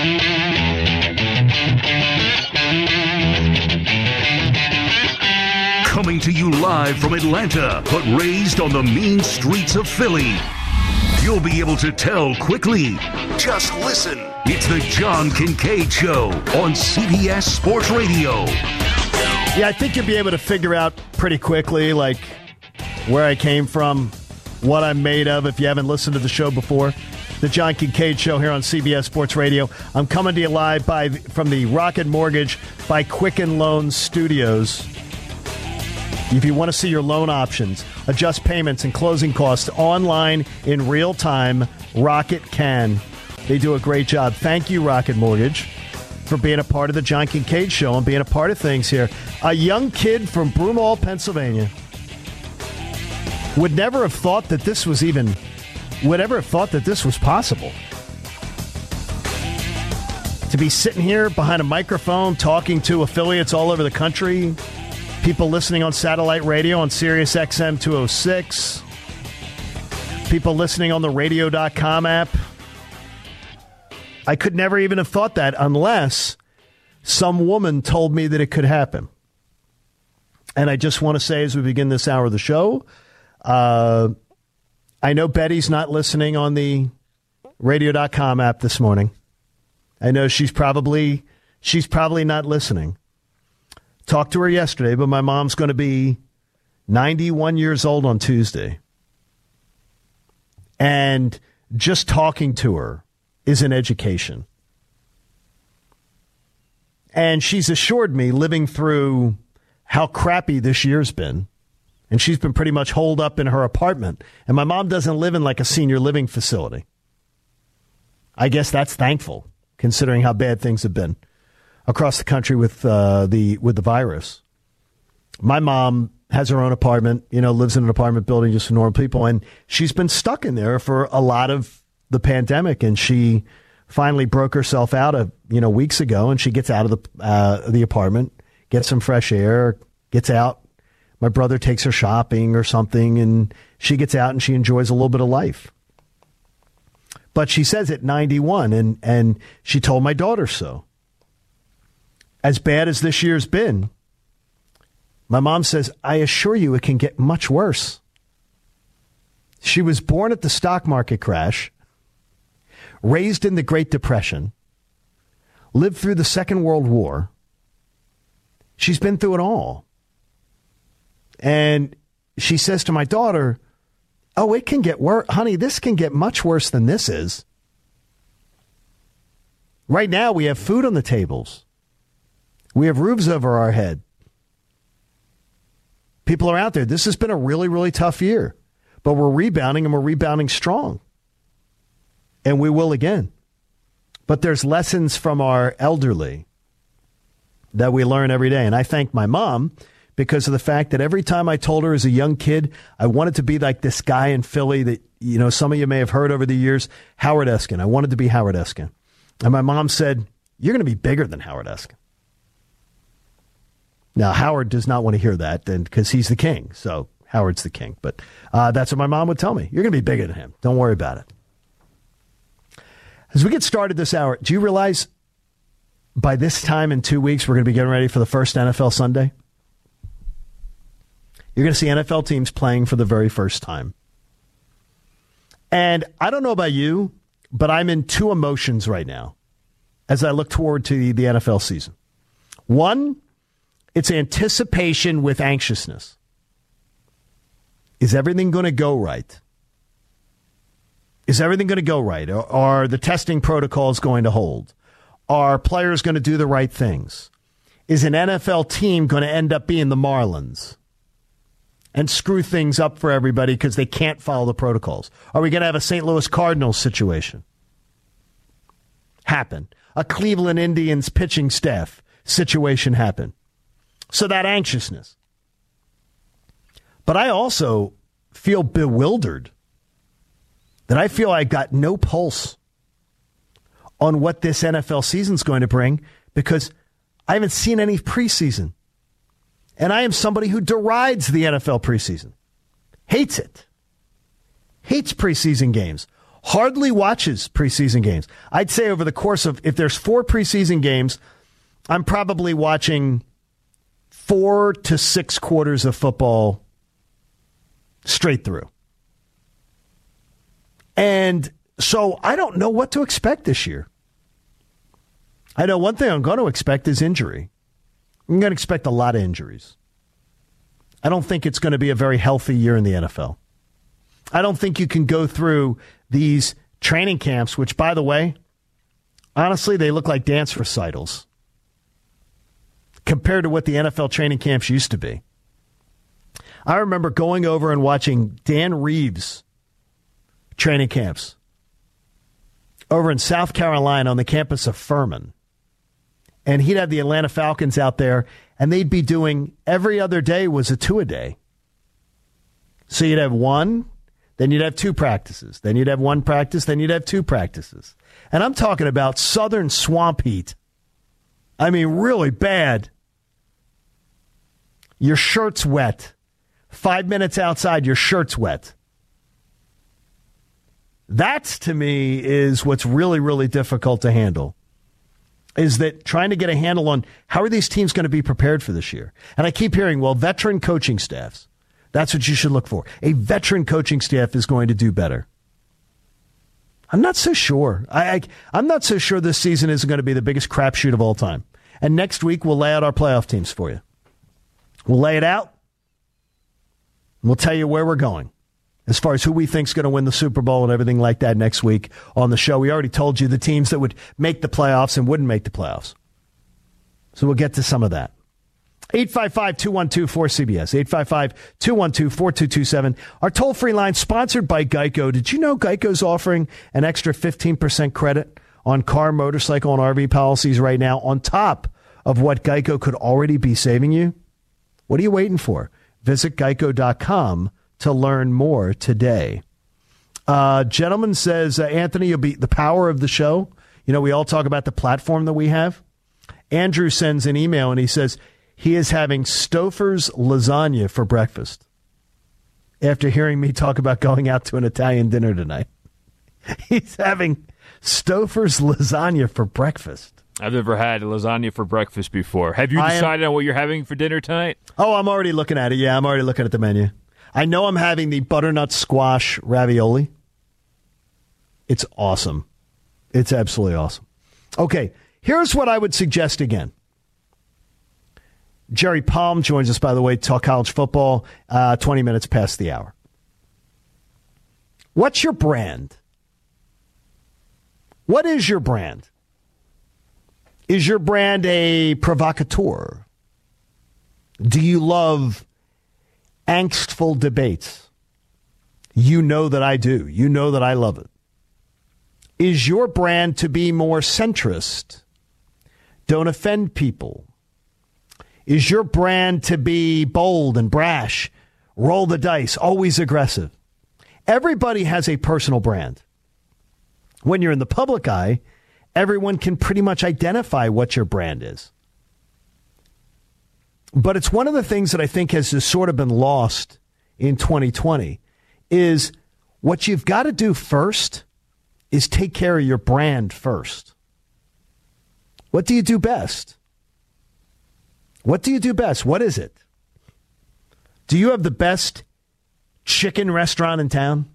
Coming to you live from Atlanta, but raised on the mean streets of Philly. You'll be able to tell quickly. Just listen. It's the John Kincaid Show on CBS Sports Radio. Yeah, I think you'll be able to figure out pretty quickly, like, where I came from, what I'm made of, if you haven't listened to the show before. The John Kincaid Show here on CBS Sports Radio. I'm coming to you live from the Rocket Mortgage by Quicken Loans Studios. If you want to see your loan options, adjust payments and closing costs online in real time, Rocket can. They do a great job. Thank you, Rocket Mortgage, for being a part of the John Kincaid Show and being a part of things here. A young kid from Broomall, Pennsylvania, would never have thought that this was possible. To be sitting here behind a microphone talking to affiliates all over the country, people listening on satellite radio on Sirius XM 206, people listening on the radio.com app. I could never even have thought that unless some woman told me that it could happen. And I just want to say as we begin this hour of the show, I know Betty's not listening on the radio.com app this morning. I know she's probably not listening. Talked to her yesterday, but my mom's going to be 91 years old on Tuesday. And just talking to her is an education. And she's assured me, living through how crappy this year's been, and she's been pretty much holed up in her apartment. And my mom doesn't live in like a senior living facility. I guess that's thankful, considering how bad things have been across the country with the virus. My mom has her own apartment, lives in an apartment building just for normal people, and she's been stuck in there for a lot of the pandemic, and she finally broke herself out weeks ago, and she gets out of the apartment, gets some fresh air, gets out. My brother takes her shopping or something, and she gets out and she enjoys a little bit of life. But she says at 91, and she told my daughter so. As bad as this year's been, my mom says, I assure you it can get much worse. She was born at the stock market crash, raised in the Great Depression, lived through the Second World War. She's been through it all. And she says to my daughter, oh, it can get worse. Honey, this can get much worse than this is. Right now, we have food on the tables. We have roofs over our head. People are out there. This has been a really, really tough year. But we're rebounding, and we're rebounding strong. And we will again. But there's lessons from our elderly that we learn every day. And I thank my mom because of the fact that every time I told her as a young kid, I wanted to be like this guy in Philly that, some of you may have heard over the years, Howard Eskin. I wanted to be Howard Eskin. And my mom said, you're going to be bigger than Howard Eskin. Now, Howard does not want to hear that because he's the king. So Howard's the king. But that's what my mom would tell me. You're going to be bigger than him. Don't worry about it. As we get started this hour, do you realize by this time in 2 weeks, we're going to be getting ready for the first NFL Sunday? You're going to see NFL teams playing for the very first time. And I don't know about you, but I'm in two emotions right now as I look forward to the NFL season. One, it's anticipation with anxiousness. Is everything going to go right? Is everything going to go right? Are the testing protocols going to hold? Are players going to do the right things? Is an NFL team going to end up being the Marlins and screw things up for everybody because they can't follow the protocols? Are we going to have a St. Louis Cardinals situation happen? A Cleveland Indians pitching staff situation happen? So that anxiousness. But I also feel bewildered that I feel I got no pulse on what this NFL season's going to bring because I haven't seen any preseason. And I am somebody who derides the NFL preseason. Hates it. Hates preseason games. hardly watches preseason games. I'd say over the course of, if there's 4 preseason games, I'm probably watching 4 to 6 quarters of football straight through. And so I don't know what to expect this year. I know one thing I'm going to expect is injury. I'm going to expect a lot of injuries. I don't think it's going to be a very healthy year in the NFL. I don't think you can go through these training camps, which, by the way, honestly, they look like dance recitals compared to what the NFL training camps used to be. I remember going over and watching Dan Reeves' training camps over in South Carolina on the campus of Furman. And he'd have the Atlanta Falcons out there, and they'd be doing every other day was a 2-a-day. So you'd have 1, then you'd have 2 practices. Then you'd have 1 practice, then you'd have 2 practices. And I'm talking about southern swamp heat. I mean, really bad. Your shirt's wet. 5 minutes outside, your shirt's wet. That, to me, is what's really, really difficult to handle. Is that trying to get a handle on how are these teams going to be prepared for this year? And I keep hearing, well, veteran coaching staffs. That's what you should look for. A veteran coaching staff is going to do better. I'm not so sure. I'm not so sure this season isn't going to be the biggest crapshoot of all time. And next week, we'll lay out our playoff teams for you. We'll lay it out. And we'll tell you where we're going as far as who we think is going to win the Super Bowl and everything like that next week on the show. We already told you the teams that would make the playoffs and wouldn't make the playoffs. So we'll get to some of that. 855-212-4CBS. 855-212-4227. Our toll-free line sponsored by Geico. Did you know Geico's offering an extra 15% credit on car, motorcycle, and RV policies right now on top of what Geico could already be saving you? What are you waiting for? Visit geico.com to learn more today. Gentleman says, Anthony, you'll be the power of the show. You know, we all talk about the platform that we have. Andrew sends an email and he says he is having Stouffer's lasagna for breakfast after hearing me talk about going out to an Italian dinner tonight. He's having Stouffer's lasagna for breakfast. I've never had lasagna for breakfast before. Have you decided on what you're having for dinner tonight? Oh, I'm already looking at it. Yeah, I'm already looking at the menu. I know I'm having the butternut squash ravioli. It's awesome. It's absolutely awesome. Okay, here's what I would suggest again. Jerry Palm joins us, by the way, to talk college football, 20 minutes past the hour. What's your brand? What is your brand? Is your brand a provocateur? Do you love angstful debates? You know that I do. You know that I love it. Is your brand to be more centrist? Don't offend people. Is your brand to be bold and brash? Roll the dice, always aggressive? Everybody has a personal brand. When you're in the public eye, everyone can pretty much identify what your brand is. But it's one of the things that I think has just sort of been lost in 2020 is what you've got to do first is take care of your brand first. What do you do best? What do you do best? What is it? Do you have the best chicken restaurant in town?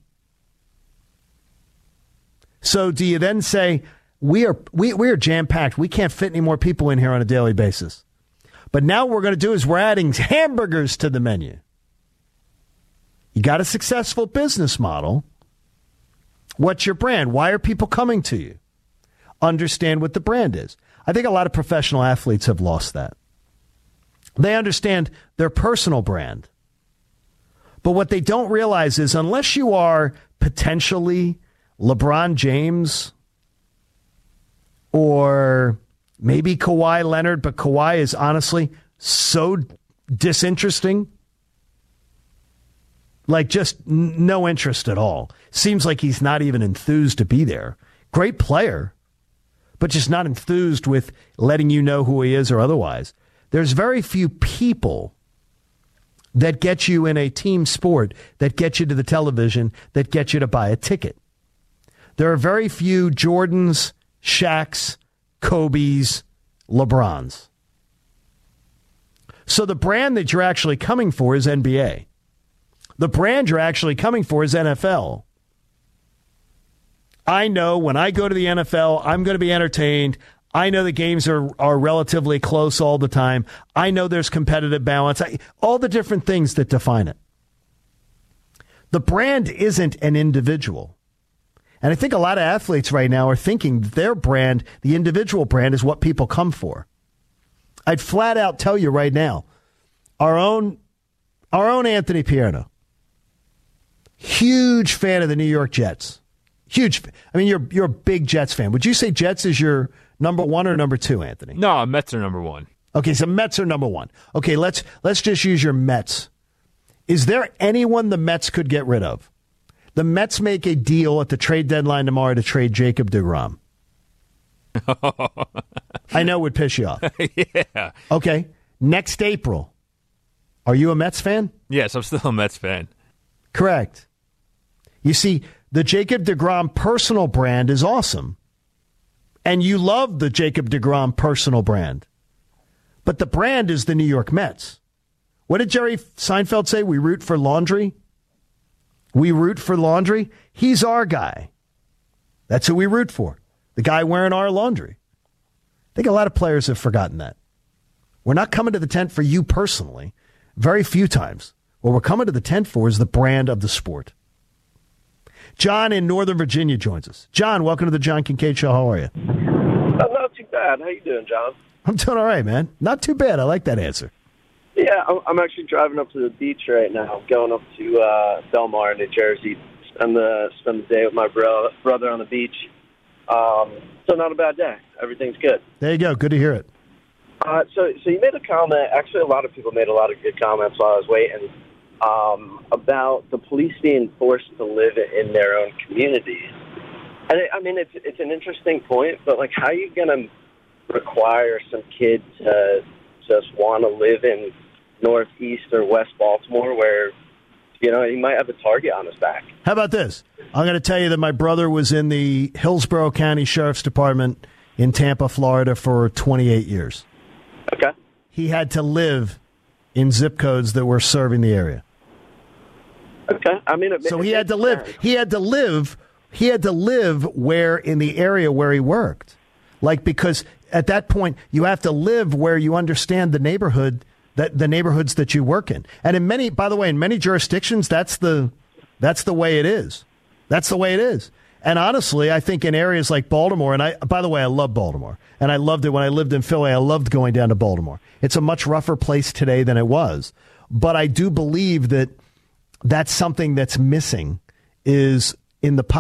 So do you then say, we are jam-packed. We can't fit any more people in here on a daily basis. But now what we're going to do is we're adding hamburgers to the menu. You got a successful business model. What's your brand? Why are people coming to you? Understand what the brand is. I think a lot of professional athletes have lost that. They understand their personal brand. But what they don't realize is unless you are potentially LeBron James or maybe Kawhi Leonard, but Kawhi is honestly so disinteresting. Like just no interest at all. Seems like he's not even enthused to be there. Great player, but just not enthused with letting you know who he is or otherwise. There's very few people that get you in a team sport, that get you to the television, that get you to buy a ticket. There are very few Jordans, Shaqs, Kobes, LeBrons. So the brand that you're actually coming for is NBA. The brand you're actually coming for is NFL. I know when I go to the NFL, I'm going to be entertained. I know the games are relatively close all the time. I know there's competitive balance. All the different things that define it. The brand isn't an individual. And I think a lot of athletes right now are thinking that their brand, the individual brand, is what people come for. I'd flat out tell you right now, our own Anthony Pierno, huge fan of the New York Jets. Huge. I mean, you're a big Jets fan. Would you say Jets is your number one or number two, Anthony? No, Mets are number one. Okay, so Mets are number one. Okay, let's just use your Mets. Is there anyone the Mets could get rid of? The Mets make a deal at the trade deadline tomorrow to trade Jacob deGrom. I know it would piss you off. Yeah. Okay, next April. Are you a Mets fan? Yes, I'm still a Mets fan. Correct. You see, the Jacob deGrom personal brand is awesome. And you love the Jacob deGrom personal brand. But the brand is the New York Mets. What did Jerry Seinfeld say? We root for laundry? We root for laundry? He's our guy. That's who we root for. The guy wearing our laundry. I think a lot of players have forgotten that. We're not coming to the tent for you personally. Very few times. What we're coming to the tent for is the brand of the sport. John in Northern Virginia joins us. John, welcome to the John Kincaid Show. How are you? Not too bad. How you doing, John? I'm doing all right, man. Not too bad. I like that answer. Yeah, I'm actually driving up to the beach right now. I'm going up to Belmar, New Jersey, spend the day with my brother on the beach. So not a bad day. Everything's good. There you go. Good to hear it. So you made a comment. Actually, a lot of people made a lot of good comments while I was waiting about the police being forced to live in their own communities. And I mean, it's an interesting point, but like, how are you going to require some kid to just want to live in Northeast or West Baltimore where, you know, he might have a target on his back? How about this? I'm going to tell you that my brother was in the Hillsborough County Sheriff's Department in Tampa, Florida for 28 years. Okay. He had to live in zip codes that were serving the area. Okay. I mean, so he had to live. He had to live where in the area where he worked. Like, because at that point you have to live where you understand the neighborhood, that the neighborhoods that you work in. And in many, by the way, in many jurisdictions, that's the way it is. That's the way it is. And honestly, I think in areas like Baltimore, and by the way, I love Baltimore, and I loved it when I lived in Philly. I loved going down to Baltimore. It's a much rougher place today than it was. But I do believe that that's something that's missing is in the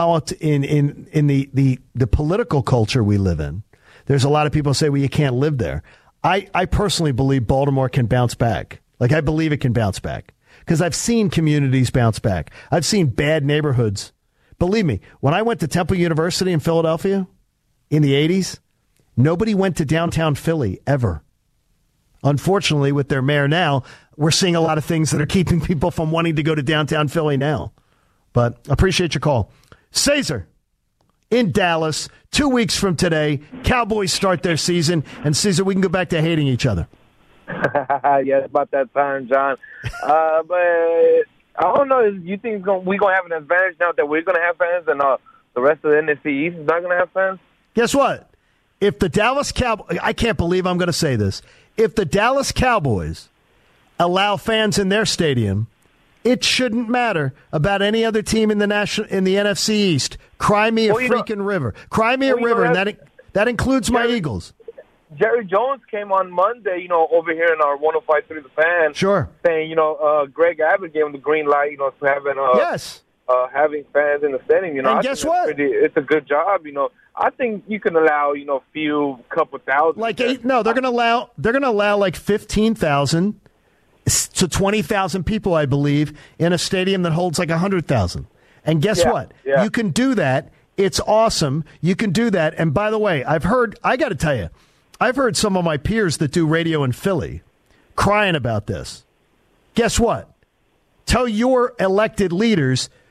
the political culture we live in. There's a lot of people say, well, you can't live there. I personally believe Baltimore can bounce back. Like, I believe it can bounce back because I've seen communities bounce back. I've seen bad neighborhoods. Believe me, when I went to Temple University in Philadelphia in the 80s, nobody went to downtown Philly ever. Unfortunately, with their mayor now, we're seeing a lot of things that are keeping people from wanting to go to downtown Philly now. But I appreciate your call. Caesar in Dallas, 2 weeks from today, Cowboys start their season. And Caesar, we can go back to hating each other. Yeah, it's about that time, John. But I don't know. You think we're going to have an advantage now that we're going to have fans and the rest of the NFC East is not going to have fans? Guess what? If the Dallas Cowboys, I can't believe I'm going to say this. If the Dallas Cowboys allow fans in their stadium, it shouldn't matter about any other team in the NFC East. Cry me a freaking river. Cry me a river, and that includes my Eagles. Jerry Jones came on Monday, over here in our 105.3 The Fan. Sure. Saying, Greg Abbott gave him the green light, to having having fans in the stadium. And guess what? It's a good job, I think you can allow, couple thousand. They're going to allow like 15,000 to 20,000 people, I believe, in a stadium that holds like 100,000. And guess what? Yeah. You can do that. It's awesome. You can do that. And by the way, I got to tell you, I've heard some of my peers that do radio in Philly crying about this. Guess what? Tell your elected leaders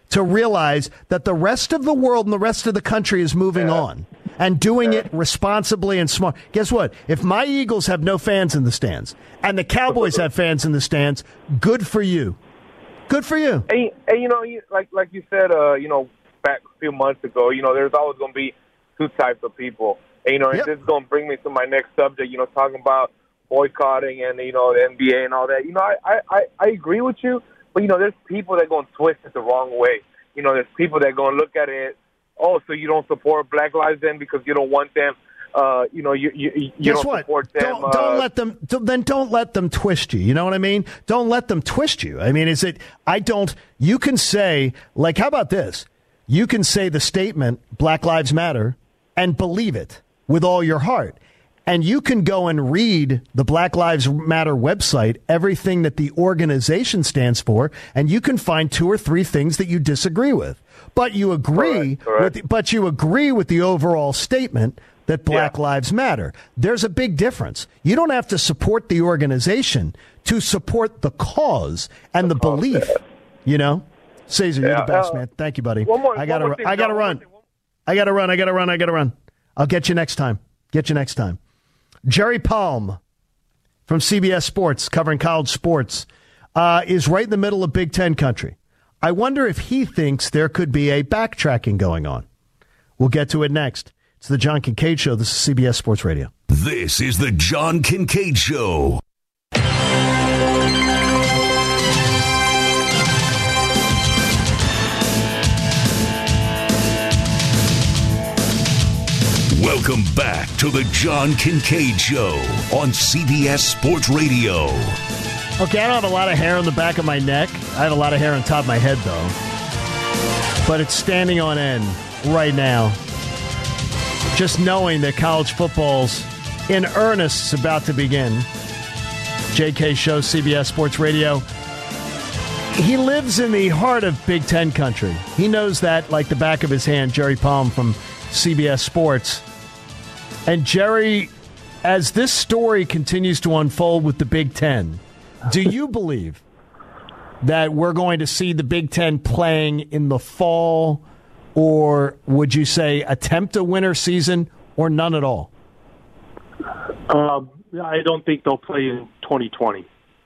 to realize that the rest of the world and the rest of the country is moving on and doing it responsibly and smart. Guess what? If my Eagles have no fans in the stands and the Cowboys have fans in the stands, good for you. Good for you. And like you said, back a few months ago, there's always going to be two types of people. And, and this is going to bring me to my next subject, talking about boycotting and, the NBA and all that. I agree with you, but, there's people that are going to twist it the wrong way. There's people that are going to look at it, oh, so you don't support Black Lives then because you don't want them, you Guess don't what? support them. Don't let them. Don't let them twist you. You know what I mean? Don't let them twist you. I mean, you can say, like, how about this? You can say the statement, Black Lives Matter, and believe it with all your heart. And you can go and read the Black Lives Matter website, everything that the organization stands for, and you can find 2 or 3 things that you disagree with. But you agree with the overall statement that Black Lives Matter. There's a big difference. You don't have to support the organization to support the cause and the belief. Cesar, you're the best, man. Thank you, buddy. I gotta run. I'll get you next time. Jerry Palm from CBS Sports, covering college sports, is right in the middle of Big Ten country. I wonder if he thinks there could be a backtracking going on. We'll get to it next. It's the John Kincaid Show. This is CBS Sports Radio. This is the John Kincaid Show. Welcome back to the John Kincaid Show on CBS Sports Radio. Okay, I don't have a lot of hair on the back of my neck. I have a lot of hair on top of my head, though. But it's standing on end right now. Just knowing that college football's in earnest is about to begin. JK Show, CBS Sports Radio. He lives in the heart of Big Ten country. He knows that like the back of his hand, Jerry Palm from CBS Sports. And Jerry, as this story continues to unfold with the Big Ten, do you believe that we're going to see the Big Ten playing in the fall, or would you say attempt a winter season, or none at all? I don't think they'll play in 2020.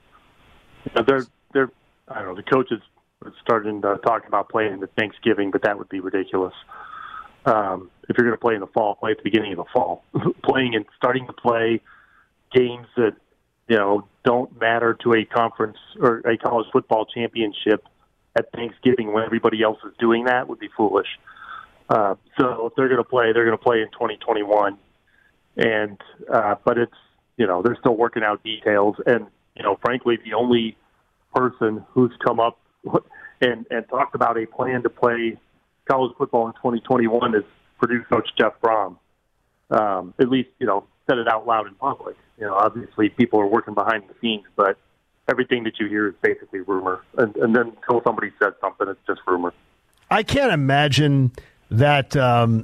They're I don't know, the coaches are starting to talk about playing at Thanksgiving, but that would be ridiculous. If you're going to play in the fall, play at the beginning of the fall. Playing and starting to play games that, don't matter to a conference or a college football championship at Thanksgiving when everybody else is doing that would be foolish. So if they're going to play in 2021. And, but it's, they're still working out details. And, frankly, the only person who's come up and talked about a plan to play college football in 2021 is Purdue coach Jeff Brom. At least, said it out loud in public. Obviously people are working behind the scenes, but everything that you hear is basically rumor. And then until somebody says something, it's just rumor. I can't imagine that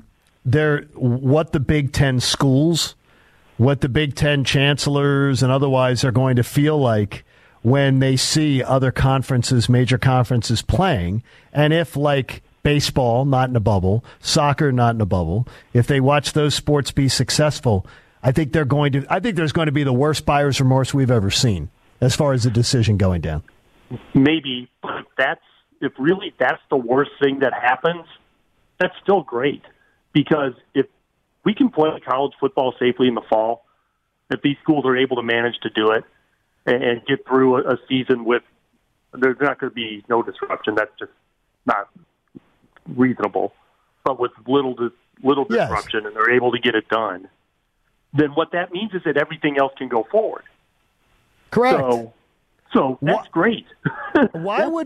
what the Big Ten schools, what the Big Ten chancellors and otherwise are going to feel like when they see other conferences, major conferences playing. And if, like baseball, not in a bubble, soccer, not in a bubble, if they watch those sports be successful, I think there's going to be the worst buyer's remorse we've ever seen as far as the decision going down. Maybe, but if really that's the worst thing that happens, that's still great. Because if we can play college football safely in the fall, if these schools are able to manage to do it and get through a season with, there's not going to be no disruption. That's just not reasonable. But with little disruption, and they're able to get it done, then what that means is that everything else can go forward. Correct. So that's great. Why would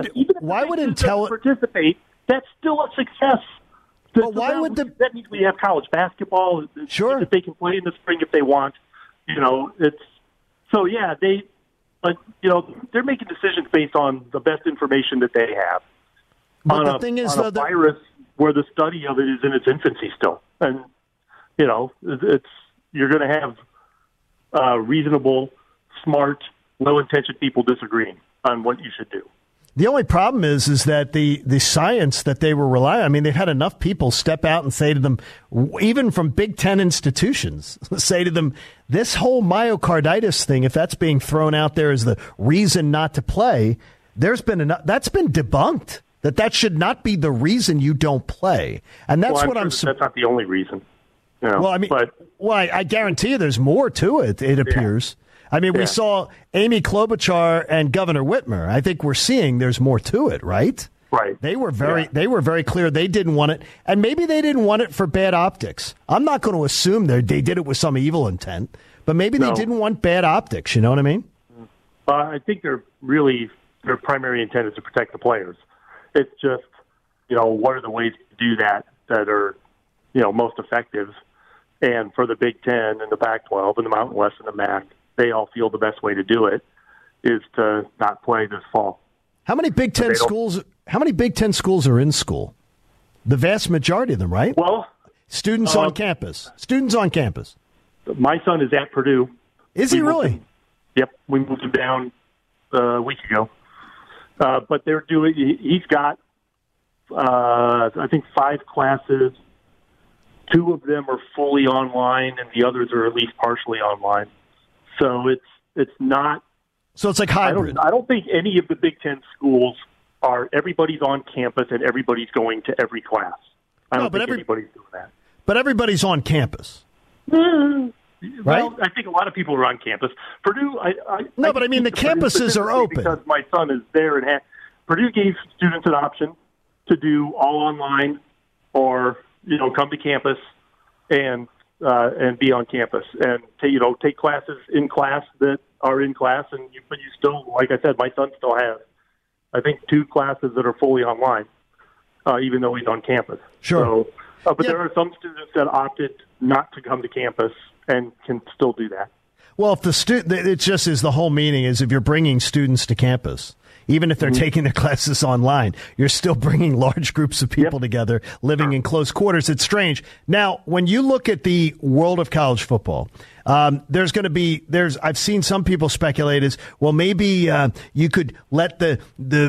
Intel participate? That's still a success. But why would that means we have college basketball? Sure, that they can play in the spring if they want. They're making decisions based on the best information that they have. But the thing is, a virus where the study of it is in its infancy still, and you're going to have reasonable, smart, well-intentioned people disagreeing on what you should do. The only problem is that the science that they were relying on, I mean, they've had enough people step out and say to them, even from Big Ten institutions, say to them, this whole myocarditis thing, if that's being thrown out there as the reason not to play, that's been debunked. That should not be the reason you don't play. And that's that's not the only reason. You know, well, I mean, I guarantee you there's more to it, it appears. I mean, we saw Amy Klobuchar and Governor Whitmer. I think we're seeing there's more to it, right? Right. They were very clear they didn't want it, and maybe they didn't want it for bad optics. I'm not going to assume they did it with some evil intent, but maybe they didn't want bad optics. You know what I mean? I think their primary intent is to protect the players. It's just, what are the ways to do that are, most effective? And for the Big Ten and the Pac-12 and the Mountain West and the MAC, they all feel the best way to do it is to not play this fall. How many Big Ten schools? How many Big Ten schools are in school? The vast majority of them, right? Well, students on campus. Students on campus. My son is at Purdue. Is he really? Yep, we moved him down a week ago. But they're doing. He's got, I think, 5 classes. 2 of them are fully online, and the others are at least partially online. So it's not. So it's like hybrid. I don't think any of the Big Ten schools are. Everybody's on campus and everybody's going to every class. I don't think anybody's doing that. But everybody's on campus. Right? Well, I think a lot of people are on campus. Purdue. But I mean the campuses are open because my son is there, and Purdue gave students an option to do all online or come to campus and be on campus and take classes in class that are in class, but you still, like I said, my son still has, I think, 2 classes that are fully online, even though he's on campus. Sure. So, but there are some students that opted not to come to campus and can still do that. Well, if it just is the whole meaning is if you're bringing students to campus, even if they're taking their classes online, you're still bringing large groups of people together, living in close quarters. It's strange. Now, when you look at the world of college football, I've seen some people speculate as, well, maybe you could let the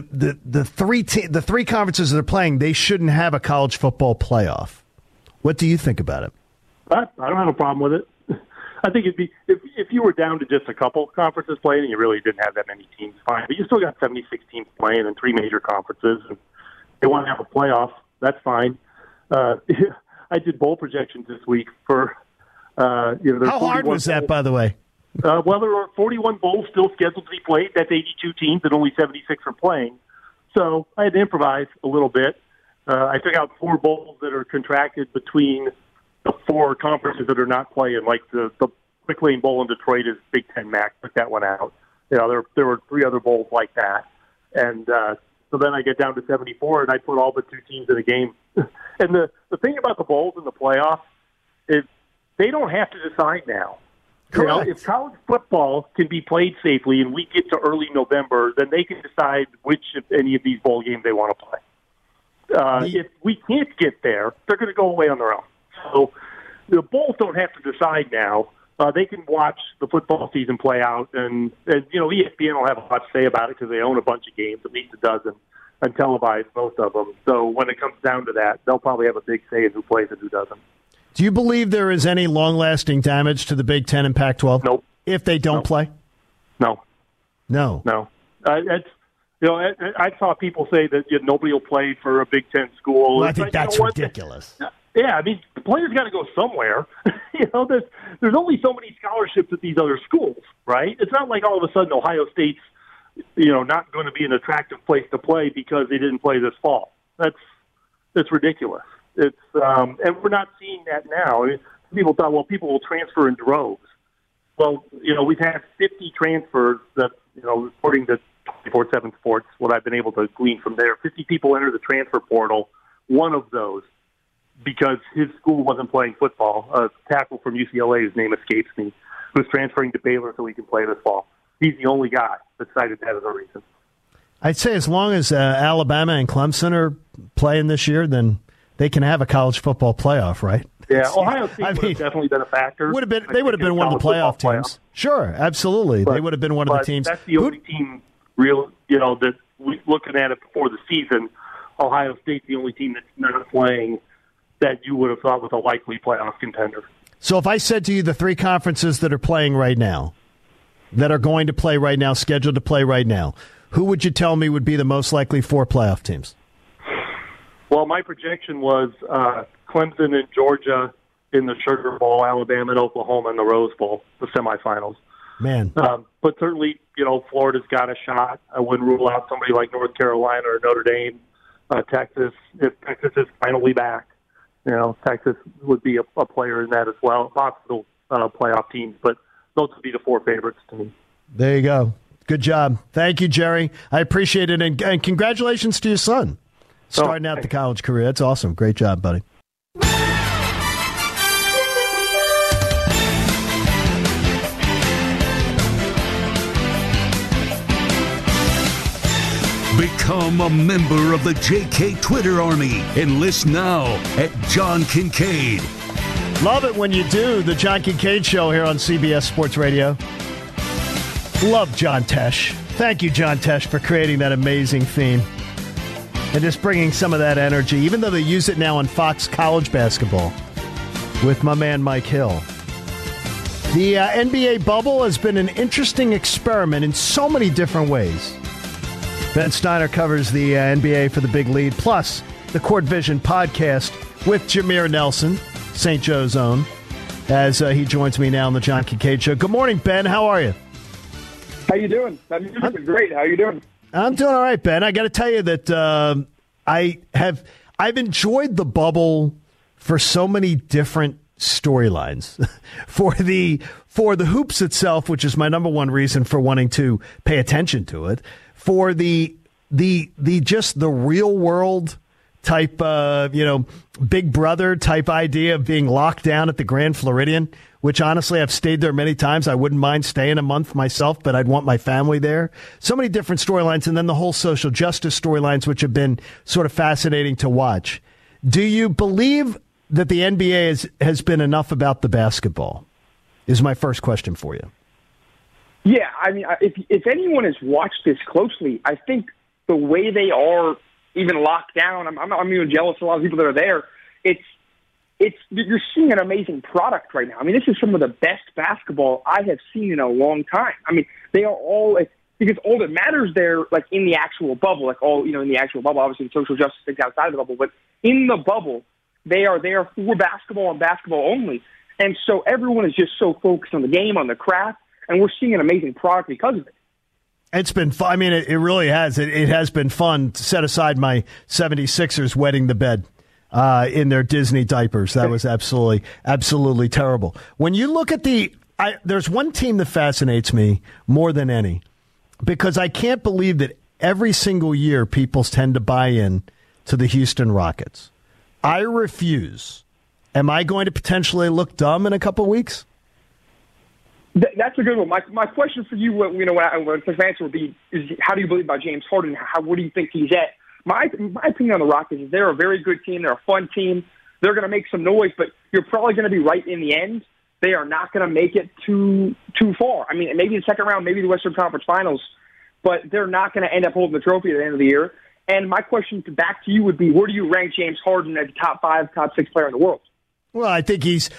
3 conferences that are playing, they shouldn't have a college football playoff. What do you think about it? I don't have a problem with it. I think it'd be if you were down to just a couple conferences playing and you really didn't have that many teams, fine. But you still got 76 teams playing in 3 major conferences, and they want to have a playoff. That's fine. I did bowl projections this week for How hard was that, by the way? Well, there are 41 bowls still scheduled to be played. That's 82 teams, and only 76 are playing. So I had to improvise a little bit. I took out 4 bowls that are contracted between the 4 conferences that are not playing, like the Quick Lane Bowl in Detroit is Big Ten MAC. Took that one out. There were 3 other bowls like that, and so then I get down to 74, and I put all but 2 teams in a game. And the thing about the bowls in the playoff is they don't have to decide now. Correct. If college football can be played safely and we get to early November, then they can decide which, if any of these bowl games they want to play. If we can't get there, they're going to go away on their own. So the bowls don't have to decide now. They can watch the football season play out, and ESPN will have a lot to say about it because they own a bunch of games, at least a dozen, and televise most of them. So when it comes down to that, they'll probably have a big say in who plays and who doesn't. Do you believe there is any long-lasting damage to the Big Ten and Pac-12? Nope. If they don't play? No. I saw people say that nobody will play for a Big Ten school. Well, I think that's ridiculous. Yeah, I mean, the players got to go somewhere. There's only so many scholarships at these other schools, right? It's not like all of a sudden Ohio State's, not going to be an attractive place to play because they didn't play this fall. That's ridiculous. It's and we're not seeing that now. I mean, people thought, well, people will transfer in droves. Well, we've had 50 transfers that, according to 24/7 Sports, what I've been able to glean from there, 50 people enter the transfer portal. One of those, because his school wasn't playing football, a tackle from UCLA, whose name escapes me, who's transferring to Baylor so he can play this fall. He's the only guy that cited that as a reason. I'd say as long as Alabama and Clemson are playing this year, then they can have a college football playoff, right? Yeah, Ohio State would have definitely been a factor. They would have been one of the playoff teams. Sure, absolutely. They would have been one of the teams. That's the only team, that looking at it before the season, Ohio State's the only team that's not playing that you would have thought was a likely playoff contender. So if I said to you the three conferences that are playing right now, that are going to play right now, scheduled to play right now, who would you tell me would be the most likely 4 playoff teams? Well, my projection was Clemson and Georgia in the Sugar Bowl, Alabama and Oklahoma in the Rose Bowl, the semifinals. Man. But certainly, Florida's got a shot. I wouldn't rule out somebody like North Carolina or Notre Dame. Texas, if Texas is finally back, Texas would be a player in that as well. Possible playoff teams, but those would be the 4 favorites to me. There you go. Good job. Thank you, Jerry. I appreciate it, and congratulations to your son starting out the college career. That's awesome. Great job, buddy. Become a member of the JK Twitter army. Enlist now at John Kincaid. Love it when you do. The John Kincaid Show here on CBS Sports Radio. Love John Tesh. Thank you, John Tesh, for creating that amazing theme. And just bringing some of that energy, even though they use it now on Fox College Basketball with my man Mike Hill. The NBA bubble has been an interesting experiment in so many different ways. Ben Steiner covers the NBA for the Big Lead, plus the Court Vision podcast with Jameer Nelson, St. Joe's own, as he joins me now on the John Kincaid Show. Good morning, Ben. How are you? How you doing? That music's been great. How you doing? I'm doing all right, Ben. I got to tell you that I've enjoyed the bubble for so many different storylines. for the hoops itself, which is my number one reason for wanting to pay attention to it. For the just the real world type, Big Brother type idea of being locked down at the Grand Floridian, which honestly I've stayed there many times. I wouldn't mind staying a month myself, but I'd want my family there. So many different storylines, and then the whole social justice storylines, which have been sort of fascinating to watch. Do you believe that the NBA has been enough about the basketball? Is my first question for you. Yeah, I mean, if anyone has watched this closely, I think the way they are even locked down, I'm even jealous of a lot of people that are there. You're seeing an amazing product right now. I mean, this is some of the best basketball I have seen in a long time. I mean, they are all because all that matters there, like in the actual bubble, in the actual bubble, obviously social justice things outside of the bubble, but in the bubble, they are there for basketball and basketball only. And so everyone is just so focused on the game, on the craft, and we're seeing an amazing product because of it. It's been fun. I mean, it really has. It has been fun to set aside my 76ers wetting the bed in their Disney diapers. That was absolutely terrible. When you look at there's one team that fascinates me more than any, because I can't believe that every single year people tend to buy in to the Houston Rockets. I refuse. Am I going to potentially look dumb in a couple weeks? That's a good one. My question for you, when the answer would be, is how do you believe about James Harden? What do you think he's at? My opinion on the Rockets is they're a very good team. They're a fun team. They're going to make some noise, but you're probably going to be right in the end. They are not going to make it too far. I mean, maybe the second round, maybe the Western Conference Finals, but they're not going to end up holding the trophy at the end of the year. And my question back to you would be, where do you rank James Harden as the top 5, top 6 player in the world? Well, I think he's.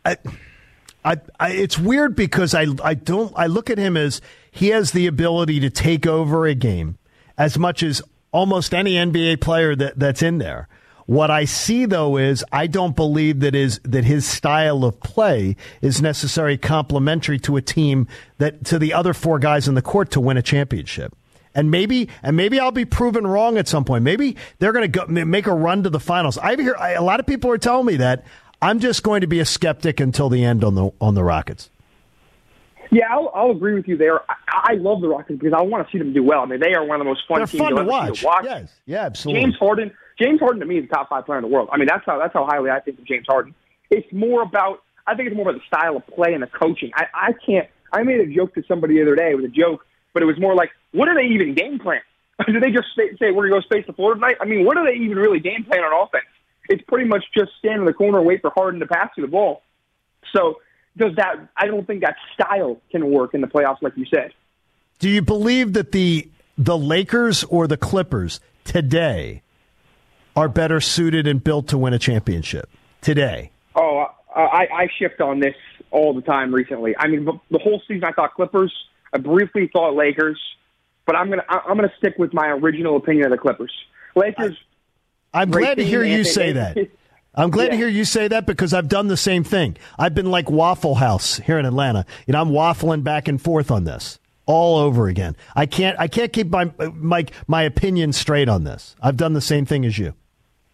It's weird because I look at him as he has the ability to take over a game as much as almost any NBA player that's in there. What I see, though, is I don't believe that his style of play is necessarily complementary to a team to the other 4 guys in the court to win a championship. And maybe I'll be proven wrong at some point. Maybe they're going to make a run to the finals. A lot of people are telling me that. I'm just going to be a skeptic until the end on the Rockets. Yeah, I'll agree with you there. I love the Rockets because I want to see them do well. I mean, they are one of the most fun teams to watch. Yes, yeah, absolutely. James Harden to me is the top 5 player in the world. I mean, that's how highly I think of James Harden. I think it's more about the style of play and the coaching. I made a joke to somebody the other day. It was a joke, but it was more like, what do they even game plan? Do they just say we're going to go space the floor tonight? I mean, what do they even really game plan on offense? It's pretty much just stand in the corner and wait for Harden to pass you the ball. So I don't think that style can work in the playoffs like you said. Do you believe that the the Lakers or the Clippers today are better suited and built to win a championship today? Oh, I shift on this all the time recently. I mean, the whole season I thought Clippers. I briefly thought Lakers, but I'm gonna stick with my original opinion of the Clippers. Lakers. I'm glad to hear you say that. I'm glad to hear you say that because I've done the same thing. I've been like Waffle House here in Atlanta. I'm waffling back and forth on this all over again. I can't keep my opinion straight on this. I've done the same thing as you.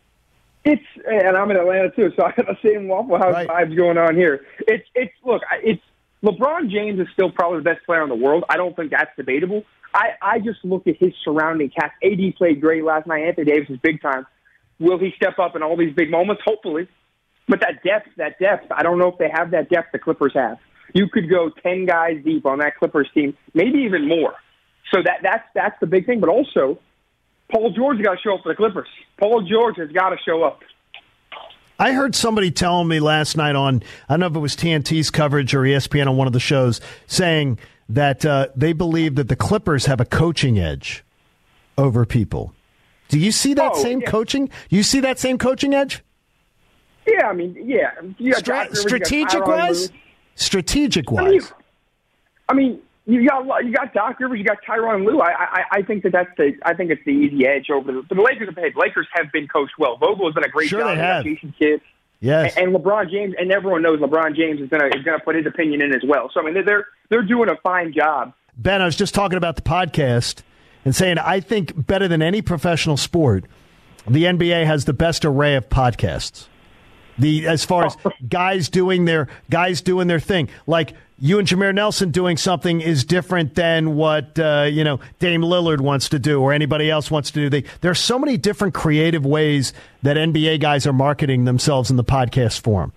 And I'm in Atlanta too, so I have the same Waffle House vibes going on here. Look, LeBron James is still probably the best player in the world. I don't think that's debatable. I just look at his surrounding cast. AD played great last night. Anthony Davis is big time. Will he step up in all these big moments? Hopefully. But that depth, I don't know if they have that depth the Clippers have. You could go 10 guys deep on that Clippers team, maybe even more. So that's the big thing. But also, Paul George has got to show up for the Clippers. Paul George has got to show up. I heard somebody telling me last night on, I don't know if it was TNT's coverage or ESPN on one of the shows, saying that they believe that the Clippers have a coaching edge over people. Do you see that coaching? You see that same coaching edge? Yeah, I mean, yeah. Strategic-wise? Strategic-wise. I mean, you got Doc Rivers, you got Tyronn Lue. I think I think it's the easy edge over the Lakers. The Lakers have been coached well. Vogel has done a great job. They have. Jason Kidd. Yes. And LeBron James, and everyone knows LeBron James is gonna put his opinion in as well. So I mean, they're doing a fine job. Ben, I was just talking about the podcast and saying I think better than any professional sport, the NBA has the best array of podcasts. As far as guys doing their thing, like you and Jameer Nelson doing something is different than what Dame Lillard wants to do or anybody else wants to do. There are so many different creative ways that NBA guys are marketing themselves in the podcast form.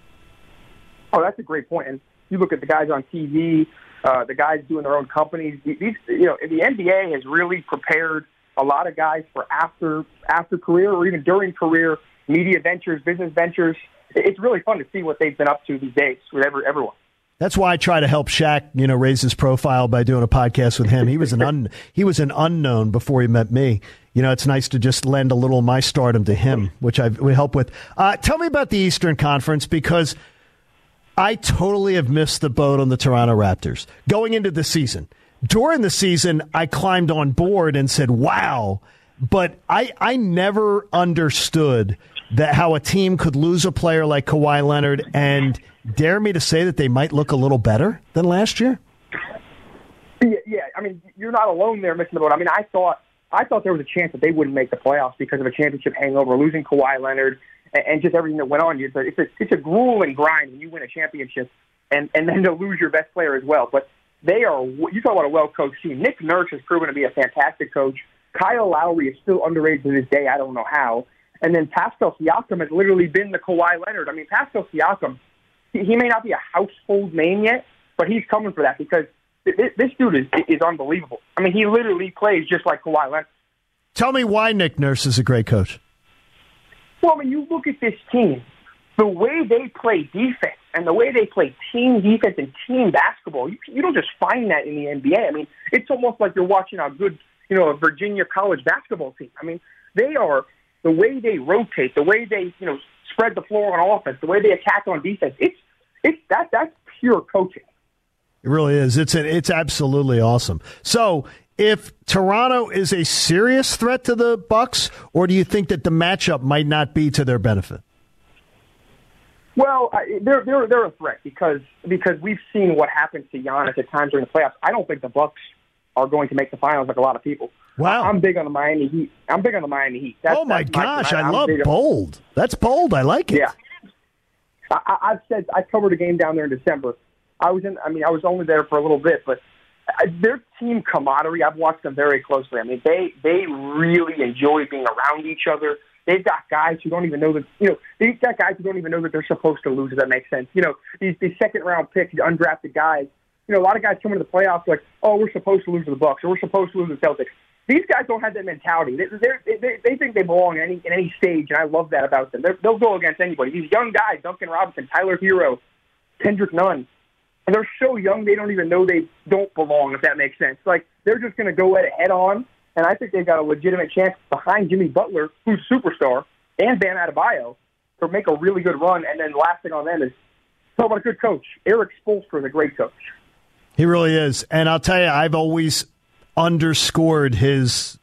Oh, that's a great point. And you look at the guys on TV, the guys doing their own companies. The NBA has really prepared a lot of guys for after career or even during career media ventures, business ventures. It's really fun to see what they've been up to these days with everyone. That's why I try to help Shaq, raise his profile by doing a podcast with him. He was an unknown before he met me. It's nice to just lend a little of my stardom to him, which we help with. Tell me about the Eastern Conference, because I totally have missed the boat on the Toronto Raptors going into the season. During the season, I climbed on board and said, wow, but I never understood that how a team could lose a player like Kawhi Leonard and dare me to say that they might look a little better than last year? Yeah. I mean, you're not alone there missing the boat. I mean, I thought there was a chance that they wouldn't make the playoffs because of a championship hangover, losing Kawhi Leonard, and just everything that went on. It's a grueling grind when you win a championship, and then to lose your best player as well. But you talk about a well-coached team. Nick Nurse has proven to be a fantastic coach. Kyle Lowry is still underrated to this day. I don't know how. And then Pascal Siakam has literally been the Kawhi Leonard. I mean, Pascal Siakam, he may not be a household name yet, but he's coming for that because this dude is unbelievable. I mean, he literally plays just like Kawhi Leonard. Tell me why Nick Nurse is a great coach. Well, I mean, you look at this team, the way they play defense and the way they play team defense and team basketball, you don't just find that in the NBA. I mean, it's almost like you're watching a good, a Virginia college basketball team. I mean, they are, the way they rotate, the way they, spread the floor on offense, the way they attack on defense, that's pure coaching. It really is. It's absolutely awesome. So, if Toronto is a serious threat to the Bucks, or do you think that the matchup might not be to their benefit? Well, they're a threat because we've seen what happens to Giannis at times during the playoffs. I don't think the Bucks are going to make the finals like a lot of people. Wow. I'm big on the Miami Heat. Oh my gosh, I love bold. That's bold. I like it. Yeah. I've said I covered a game down there in December. I was only there for a little bit, but their team camaraderie, I've watched them very closely. I mean, they really enjoy being around each other. They've got guys who don't even know that, they've got guys who don't even know that they're supposed to lose, if that makes sense. These second-round picks, undrafted guys, a lot of guys come into the playoffs like, oh, we're supposed to lose to the Bucks, or we're supposed to lose to the Celtics. These guys don't have that mentality. They think they belong in any stage, and I love that about them. They'll go against anybody. These young guys, Duncan Robinson, Tyler Hero, Kendrick Nunn, and they're so young they don't even know they don't belong, if that makes sense. Like, they're just going to go at it head on, and I think they've got a legitimate chance behind Jimmy Butler, who's a superstar, and Bam Adebayo, to make a really good run. And then last thing on them is, talk about a good coach. Eric Spoelstra is a great coach. He really is. And I'll tell you, I've always underscored his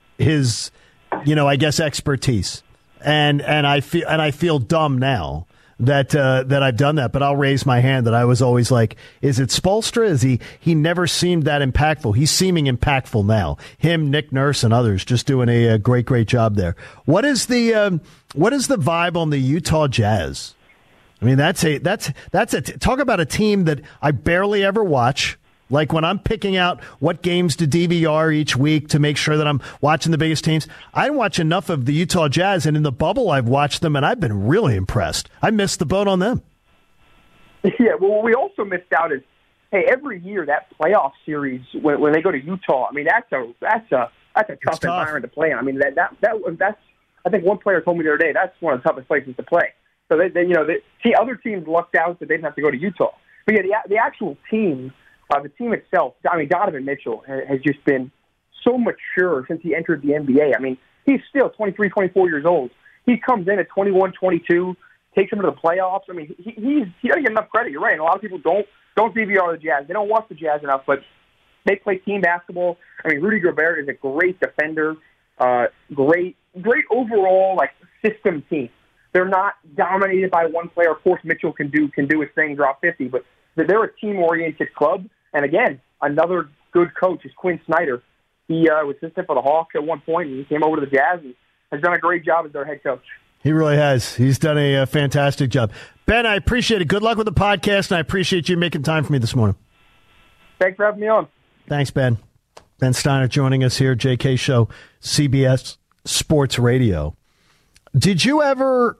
I guess expertise. And I feel dumb now that I've done that, but I'll raise my hand that I was always like, is it Spoelstra? Is he never seemed that impactful. He's seeming impactful now. Him, Nick Nurse, and others just doing a great job there. What is the vibe on the Utah Jazz? I mean, that's talk about a team that I barely ever watch. Like, when I'm picking out what games to DVR each week to make sure that I'm watching the biggest teams, I didn't watch enough of the Utah Jazz, and in the bubble I've watched them, and I've been really impressed. I missed the boat on them. Yeah, well, what we also missed out is, hey, every year that playoff series when they go to Utah, I mean, that's a tough environment to play in. I mean, that's I think one player told me the other day that's one of the toughest places to play. So other teams lucked out that they didn't have to go to Utah. But yeah, the actual team. The team itself, I mean, Donovan Mitchell has just been so mature since he entered the NBA. I mean, he's still 23, 24 years old. He comes in at 21, 22, takes them to the playoffs. I mean, he doesn't get enough credit. You're right. And a lot of people don't DVR the Jazz. They don't watch the Jazz enough, but they play team basketball. I mean, Rudy Gobert is a great defender, great overall system team. They're not dominated by one player. Of course, Mitchell can do his thing, drop 50, but they're a team-oriented club. And again, another good coach is Quinn Snyder. He was assistant for the Hawks at one point, and he came over to the Jazz and has done a great job as their head coach. He really has. He's done a fantastic job. Ben, I appreciate it. Good luck with the podcast, and I appreciate you making time for me this morning. Thanks for having me on. Thanks, Ben. Ben Steiner joining us here, JK Show, CBS Sports Radio. Did you ever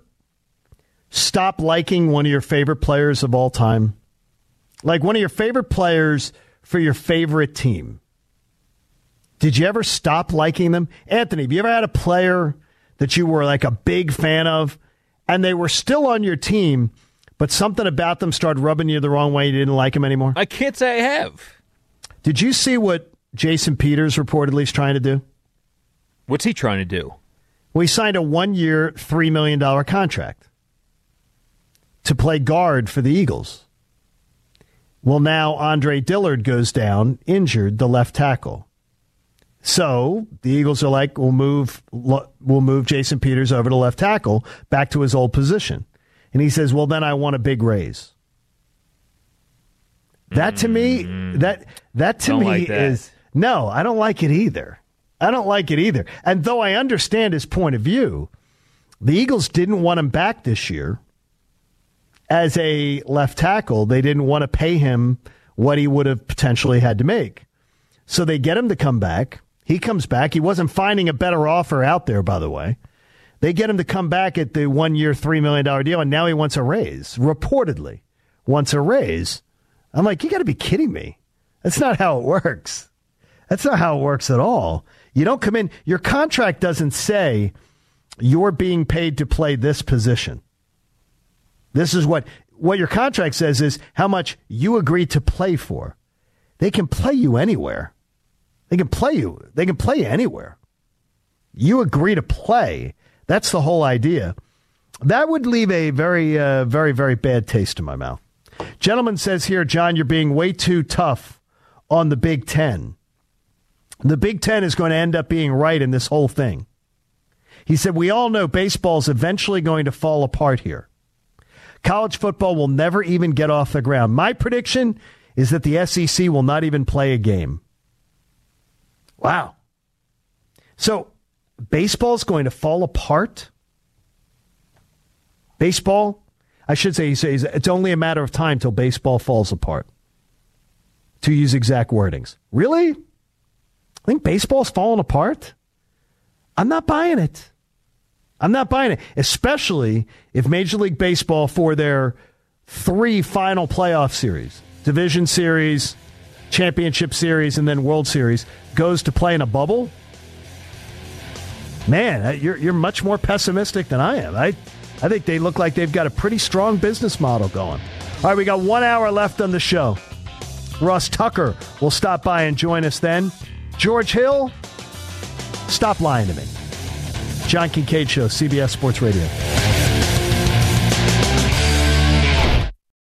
stop liking one of your favorite players of all time? Like one of your favorite players for your favorite team. Did you ever stop liking them? Anthony, have you ever had a player that you were like a big fan of and they were still on your team, but something about them started rubbing you the wrong way, you didn't like them anymore? I can't say I have. Did you see what Jason Peters reportedly is trying to do? What's he trying to do? Well, he signed a 1-year, $3 million contract to play guard for the Eagles. Well, now Andre Dillard goes down, injured, the left tackle. So the Eagles are like, we'll move Jason Peters over to left tackle, back to his old position. And he says, well, then I want a big raise. That to me, that to me is, no, I don't like it either. I don't like it either. And though I understand his point of view, the Eagles didn't want him back this year. As a left tackle, they didn't want to pay him what he would have potentially had to make. So they get him to come back. He comes back. He wasn't finding a better offer out there, by the way. They get him to come back at the 1-year, $3 million deal, and now he wants a raise. Reportedly wants a raise. I'm like, you got to be kidding me. That's not how it works. That's not how it works at all. You don't come in. Your contract doesn't say you're being paid to play this position. This is what your contract says is how much you agree to play for. They can play you anywhere. They can play you. They can play you anywhere. You agree to play. That's the whole idea. That would leave a very, very, very bad taste in my mouth. Gentleman says here, John, you're being way too tough on the Big Ten. The Big Ten is going to end up being right in this whole thing. He said, we all know baseball's eventually going to fall apart here. College football will never even get off the ground. My prediction is that the SEC will not even play a game. Wow. So baseball's going to fall apart? Baseball, I should say, he says it's only a matter of time till baseball falls apart. To use exact wordings. Really? I think baseball's falling apart? I'm not buying it. I'm not buying it, especially if Major League Baseball, for their 3 final playoff series, Division Series, Championship Series, and then World Series, goes to play in a bubble. Man, you're much more pessimistic than I am. I think they look like they've got a pretty strong business model going. All right, we got 1 hour left on the show. Ross Tucker will stop by and join us then. George Hill, stop lying to me. John Kincaid Show, CBS Sports Radio.